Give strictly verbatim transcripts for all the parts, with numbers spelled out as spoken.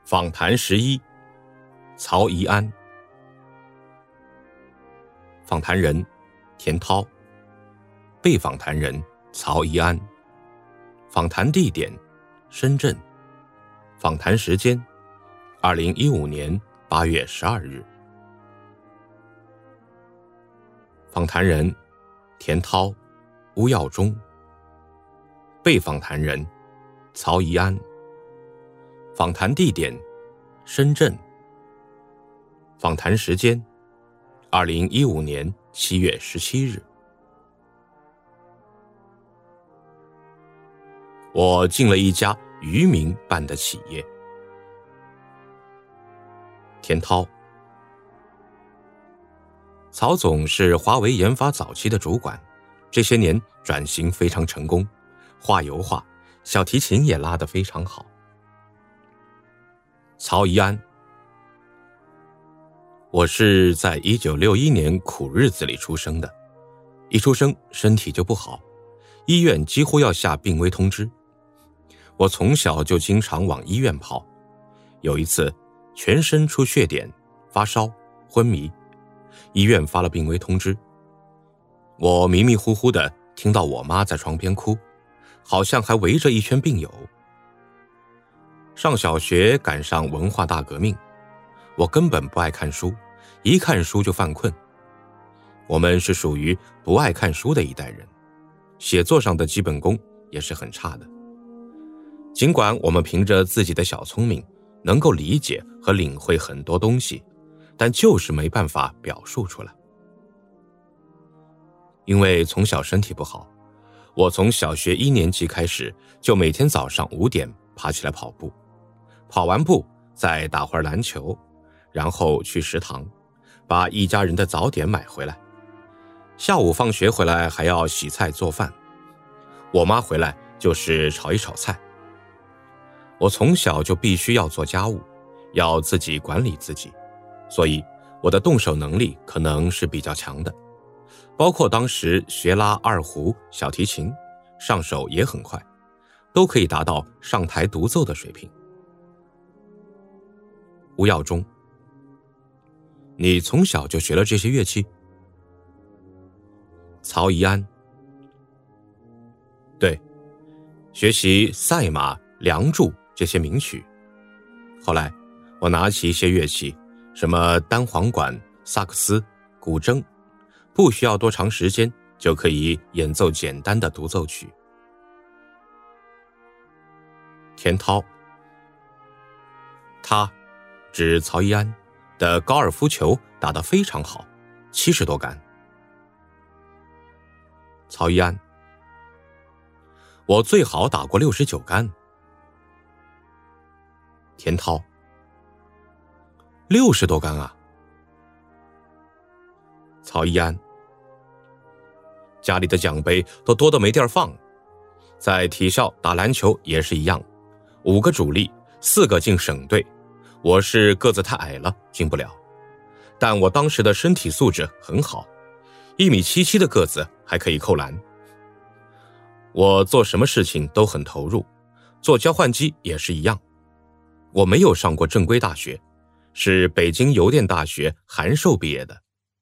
访谈十一，曹宜安。访谈人田涛，被访谈人曹宜安。访谈地点深圳。访谈时间二零一五年八月十二日。访谈人田涛、乌耀中。被访谈人曹宜安。访谈地点深圳。访谈时间二零一五年七月十七日。我进了一家渔民办的企业。田涛，曹总是华为研发早期的主管，这些年转型非常成功，画油画、小提琴也拉得非常好。曹宜安，我是在一九六一年苦日子里出生的，一出生身体就不好，医院几乎要下病危通知。我从小就经常往医院跑，有一次全身出血点，发烧、昏迷，医院发了病危通知。我迷迷糊糊的听到我妈在床边哭，好像还围着一圈病友。上小学赶上文化大革命，我根本不爱看书，一看书就犯困。我们是属于不爱看书的一代人，写作上的基本功也是很差的。尽管我们凭着自己的小聪明能够理解和领会很多东西，但就是没办法表述出来。因为从小身体不好，我从小学一年级开始就每天早上五点爬起来跑步，跑完步再打会儿篮球，然后去食堂把一家人的早点买回来，下午放学回来还要洗菜做饭，我妈回来就是炒一炒菜。我从小就必须要做家务，要自己管理自己，所以我的动手能力可能是比较强的，包括当时学拉二胡、小提琴，上手也很快，都可以达到上台独奏的水平。吴耀中，你从小就学了这些乐器？曹宜安，对，学习赛马、梁祝这些名曲。后来我拿起一些乐器，什么单簧管、萨克斯、古筝，不需要多长时间就可以演奏简单的独奏曲。田涛，他指曹宜安的高尔夫球打得非常好，七十多杆。曹宜安，我最好打过六十九杆。田涛，六十多杆啊！曹宜安，家里的奖杯都多得没地儿放，在体校打篮球也是一样，五个主力，四个进省队，我是个子太矮了，进不了。但我当时的身体素质很好，一米七七的个子还可以扣篮。我做什么事情都很投入，做交换机也是一样。我没有上过正规大学，是北京邮电大学函授毕业的。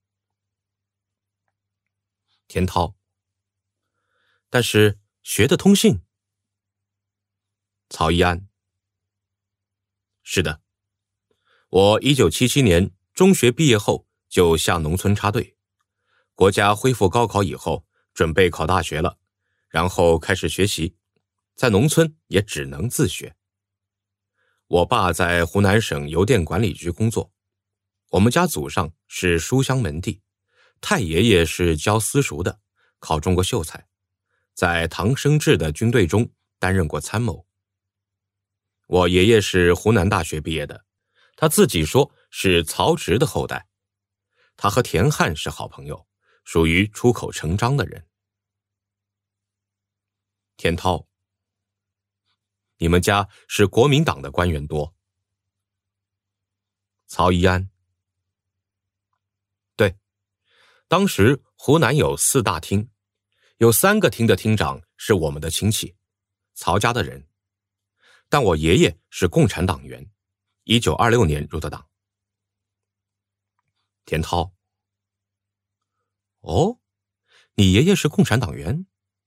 田涛，但是学的通信。曹宜安，是的，我一九七七年中学毕业后就下农村插队，国家恢复高考以后准备考大学了，然后开始学习，在农村也只能自学。我爸在湖南省邮电管理局工作，我们家祖上是书香门第，太爷爷是教私塾的，考中过秀才，在唐生智的军队中担任过参谋。我爷爷是湖南大学毕业的，他自己说是曹植的后代，他和田汉是好朋友，属于出口成章的人。田涛，你们家是国民党的官员多。曹宜安，对，当时湖南有四大厅，有三个厅的厅长是我们的亲戚，曹家的人。但我爷爷是共产党员， 一九二六年入的党。田涛：哦，你爷爷是共产党员？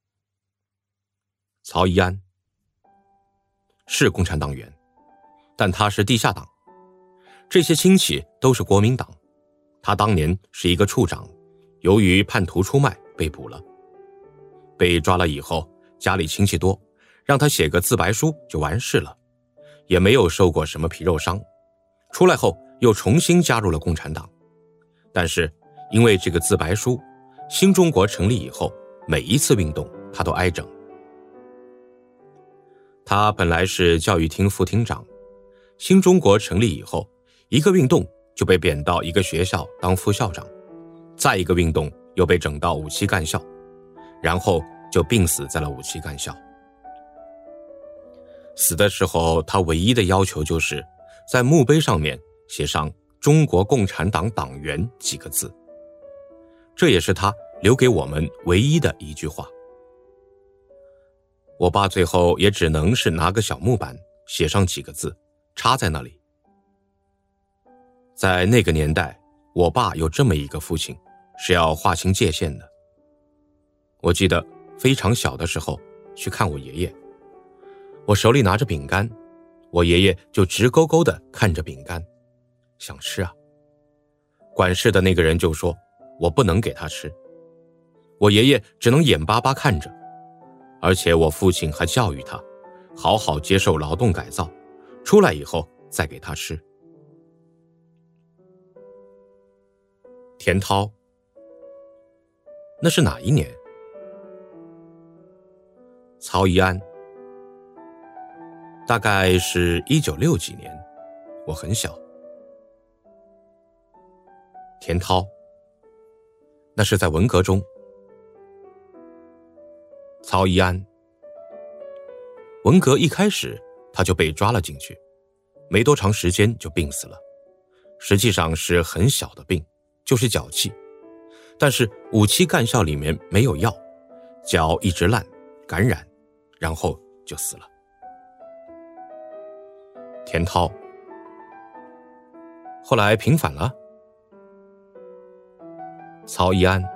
曹一安：是共产党员，但他是地下党，这些亲戚都是国民党。他当年是一个处长，由于叛徒出卖被捕了。被抓了以后，家里亲戚多，让他写个自白书就完事了，也没有受过什么皮肉伤。出来后又重新加入了共产党，但是因为这个自白书，新中国成立以后，每一次运动他都挨整。他本来是教育厅副厅长，新中国成立以后，一个运动就被贬到一个学校当副校长，再一个运动又被整到五七干校，然后就病死在了五七干校。死的时候，他唯一的要求就是在墓碑上面写上中国共产党党员几个字，这也是他留给我们唯一的一句话。我爸最后也只能是拿个小木板写上几个字，插在那里。在那个年代，我爸有这么一个父亲，是要划清界限的。我记得非常小的时候去看我爷爷，我手里拿着饼干，我爷爷就直勾勾地看着饼干，想吃啊。管事的那个人就说我不能给他吃，我爷爷只能眼巴巴看着，而且我父亲还教育他好好接受劳动改造，出来以后再给他吃。田涛：那是哪一年？曹一安：大概是一九六几年，我很小。田涛：那是在文革中。曹一安：文革一开始他就被抓了进去，没多长时间就病死了，实际上是很小的病，就是脚气，但是五七干校里面没有药，脚一直烂感染，然后就死了。田涛：后来平反了。曹一安：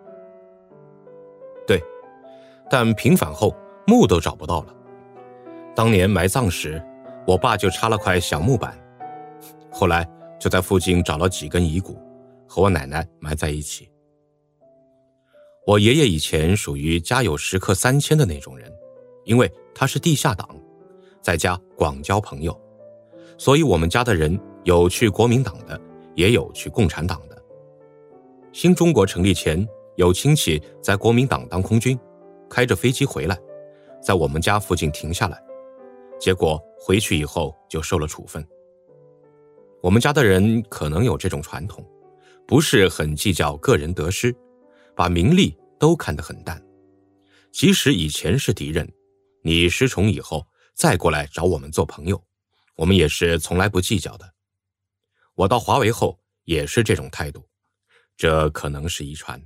对，但平反后墓都找不到了。当年埋葬时，我爸就插了块小木板，后来就在附近找了几根遗骨，和我奶奶埋在一起。我爷爷以前属于家有食客三千的那种人，因为他是地下党，在家广交朋友，所以我们家的人有去国民党的，也有去共产党的。新中国成立前，有亲戚在国民党当空军，开着飞机回来，在我们家附近停下来，结果回去以后就受了处分。我们家的人可能有这种传统，不是很计较个人得失，把名利都看得很淡。即使以前是敌人，你失宠以后再过来找我们做朋友，我们也是从来不计较的。我到华为后也是这种态度，这可能是遗传。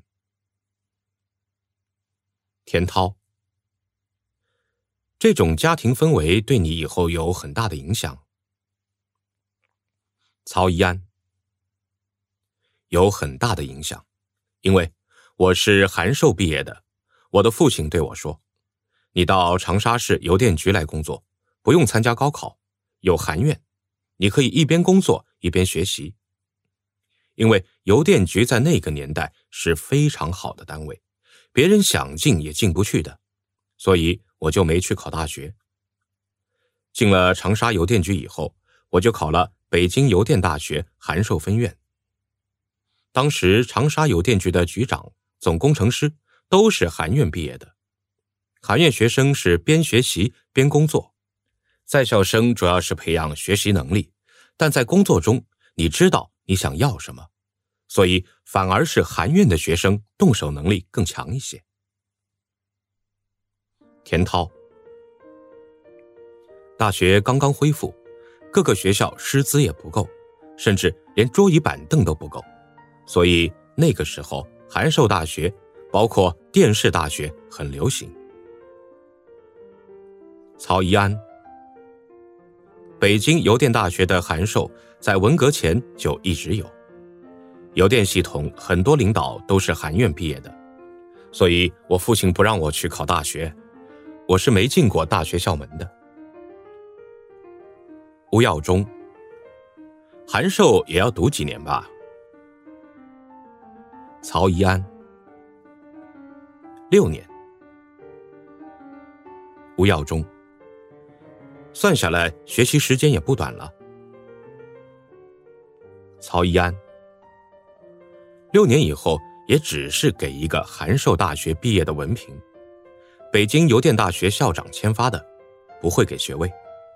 田涛：这种家庭氛围对你以后有很大的影响。曹一安：有很大的影响，因为我是函授毕业的，我的父亲对我说，你到长沙市邮电局来工作，不用参加高考，有函院，你可以一边工作一边学习。因为邮电局在那个年代是非常好的单位，别人想进也进不去的，所以我就没去考大学。进了长沙邮电局以后，我就考了北京邮电大学函授分院。当时长沙邮电局的局长、总工程师都是函院毕业的。函院学生是边学习边工作，在校生主要是培养学习能力，但在工作中你知道你想要什么，所以反而是函院的学生动手能力更强一些。田涛：大学刚刚恢复，各个学校师资也不够，甚至连桌椅板凳都不够，所以那个时候函授大学包括电视大学很流行。曹一安： 北京邮电大学的函授在文革前就一直有，邮电系统很多领导都是函院毕业的，所以我父亲不让我去考大学，我是没进过大学校门的。吴耀中，函授也要读几年吧？曹宜安，六年。吴耀中，算下来学习时间也不短了。曹宜安，六年以后也只是给一个函授大学毕业的文凭，北京邮电大学校长签发的，不会给学位。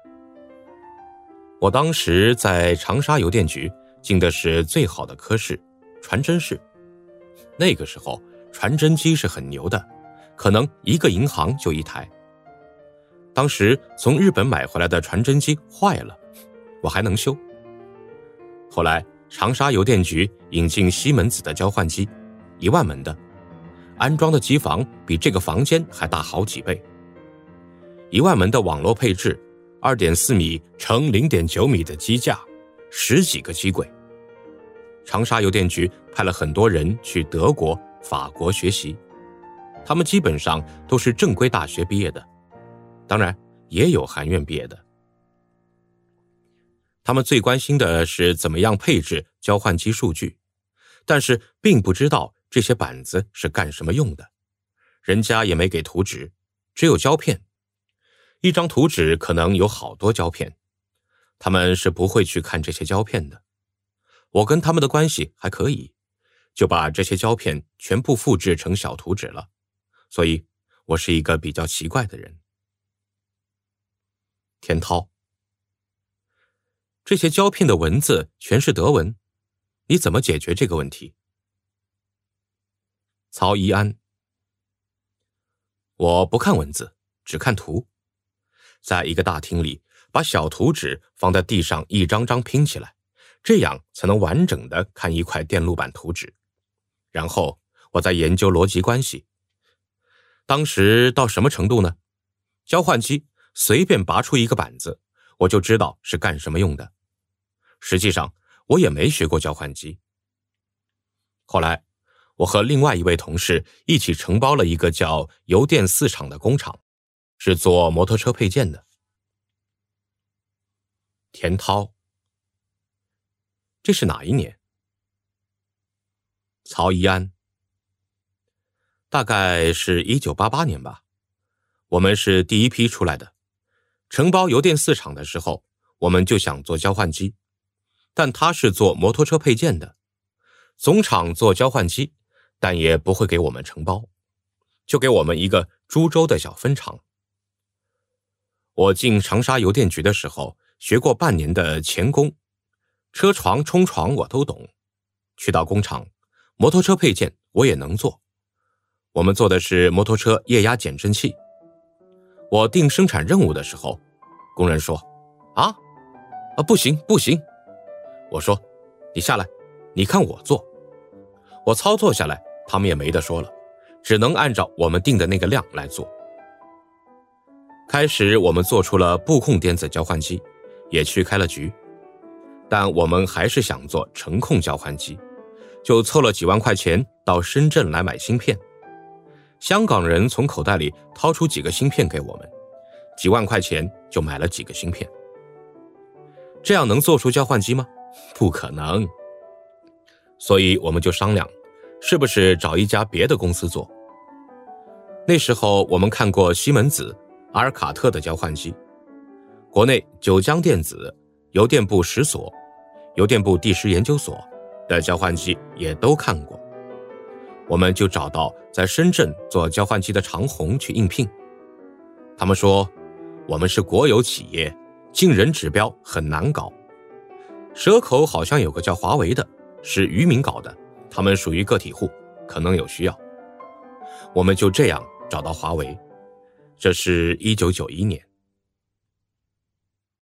我当时在长沙邮电局进的是最好的科室，传真室。那个时候传真机是很牛的，可能一个银行就一台。当时从日本买回来的传真机坏了，我还能修。后来长沙邮电局引进西门子的交换机，一万门的，安装的机房比这个房间还大好几倍。一万门的网络配置， 二点四米乘 零点九米的机架，十几个机柜。长沙邮电局派了很多人去德国、法国学习，他们基本上都是正规大学毕业的，当然也有函院毕业的。他们最关心的是怎么样配置交换机数据，但是并不知道这些板子是干什么用的，人家也没给图纸，只有胶片。一张图纸可能有好多胶片，他们是不会去看这些胶片的。我跟他们的关系还可以，就把这些胶片全部复制成小图纸了，所以我是一个比较奇怪的人。田涛，这些胶片的文字全是德文，你怎么解决这个问题？曹宜安，我不看文字，只看图。在一个大厅里，把小图纸放在地上一张张拼起来，这样才能完整的看一块电路板图纸。然后我再研究逻辑关系。当时到什么程度呢？交换机随便拔出一个板子，我就知道是干什么用的。实际上我也没学过交换机。后来我和另外一位同事一起承包了一个叫邮电四厂的工厂，是做摩托车配件的。田涛，这是哪一年？曹宜安，大概是一九八八年吧，我们是第一批出来的。承包邮电四厂的时候，我们就想做交换机，但他是做摩托车配件的，总厂做交换机，但也不会给我们承包，就给我们一个株洲的小分厂。我进长沙邮电局的时候，学过半年的钳工，车床、冲床我都懂。去到工厂，摩托车配件我也能做。我们做的是摩托车液压减震器。我定生产任务的时候，工人说：“啊，啊不行不行。”我说：“你下来，你看我做。”我操作下来，他们也没得说了，只能按照我们定的那个量来做。开始我们做出了布控电子交换机，也去开了局，但我们还是想做程控交换机，就凑了几万块钱到深圳来买芯片。香港人从口袋里掏出几个芯片给我们，几万块钱就买了几个芯片。这样能做出交换机吗？不可能。所以我们就商量，是不是找一家别的公司做。那时候我们看过西门子、阿尔卡特的交换机，国内九江电子、邮电部十所、邮电部第十研究所的交换机也都看过。我们就找到在深圳做交换机的长虹去应聘。他们说，我们是国有企业，进人指标很难搞。蛇口好像有个叫华为的，是渔民搞的，他们属于个体户，可能有需要。我们就这样找到华为，这是一九九一年。